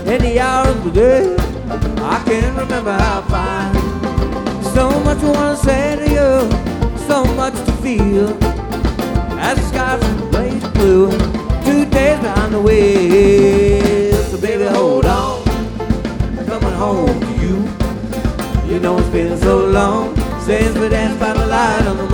in the hour of the day. I can't remember how fine. So much I wanna say to you, so much to feel. As the skies are blaze blue, 2 days behind the wheel. So baby, hold on, coming home to you. You know it's been so long since we danced by the light on the